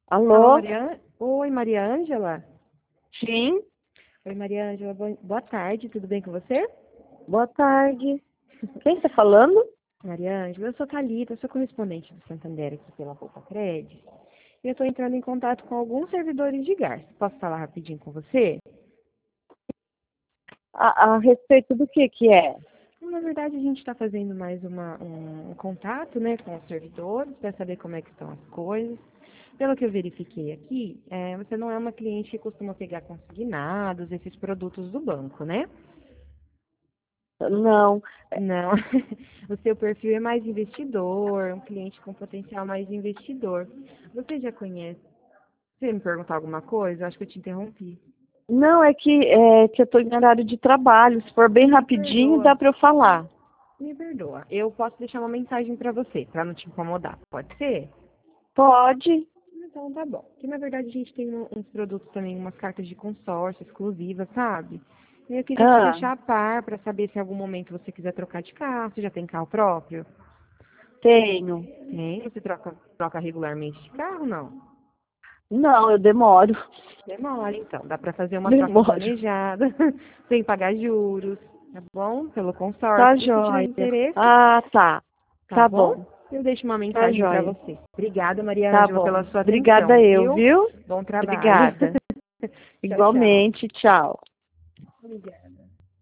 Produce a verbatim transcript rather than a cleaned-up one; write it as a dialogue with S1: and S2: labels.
S1: Alô,
S2: Alô?
S1: Maria... Oi, Maria Ângela?
S2: Sim,
S1: Oi, Maria Ângela, bo- boa tarde, tudo bem com você?
S2: boa tarde. Quem está falando?
S1: Maria Ângela, eu sou Thalita, eu sou correspondente do Santander aqui pela Poupa Cred. E eu estou entrando em contato com alguns servidores de Garça. Posso falar rapidinho com você?
S2: A, a respeito do que que é?
S1: Na verdade, a gente está fazendo mais uma, um, um contato, né, com os servidores para saber como é que estão as coisas. Pelo que eu verifiquei aqui, é, você não é uma cliente que costuma pegar consignados, esses produtos do banco, né?
S2: Não,
S1: Não, o seu perfil é mais investidor, um cliente com potencial mais investidor. Você já conhece? Você me perguntar alguma coisa? Eu acho que eu te interrompi.
S2: não, é que, é que eu estou em horário de trabalho. Se for bem
S1: Me
S2: rapidinho,
S1: perdoa,
S2: dá para eu falar.
S1: me perdoa. Eu posso deixar uma mensagem para você, para não te incomodar. Pode ser?
S2: Pode?
S1: Então tá bom. Que na verdade a gente tem um- uns produtos também, umas cartas de consórcio exclusivas, sabe? E eu queria te
S2: Ah,
S1: deixar a par para saber se em algum momento você quiser trocar de carro. Você já tem carro próprio?
S2: tenho.
S1: Tem. Você troca, troca regularmente de carro? Não?
S2: Não, eu demoro.
S1: Demora, então. Dá para fazer uma troca
S2: Demoro.
S1: planejada, sem pagar juros, tá bom? Pelo
S2: Tá
S1: consórcio. Se você tiver
S2: jóia.
S1: interesse,
S2: Ah, tá.
S1: tá
S2: Tá
S1: bom?
S2: bom.
S1: Eu deixo uma
S2: Tá
S1: mensagem para
S2: jóia.
S1: você. Obrigada, Maria
S2: Tá
S1: Ângela, pela
S2: bom.
S1: sua
S2: Obrigada
S1: atenção,
S2: eu,
S1: viu?
S2: viu?
S1: Bom trabalho.
S2: Obrigada.
S1: Tchau, tchau.
S2: Igualmente, tchau.
S1: Obrigada.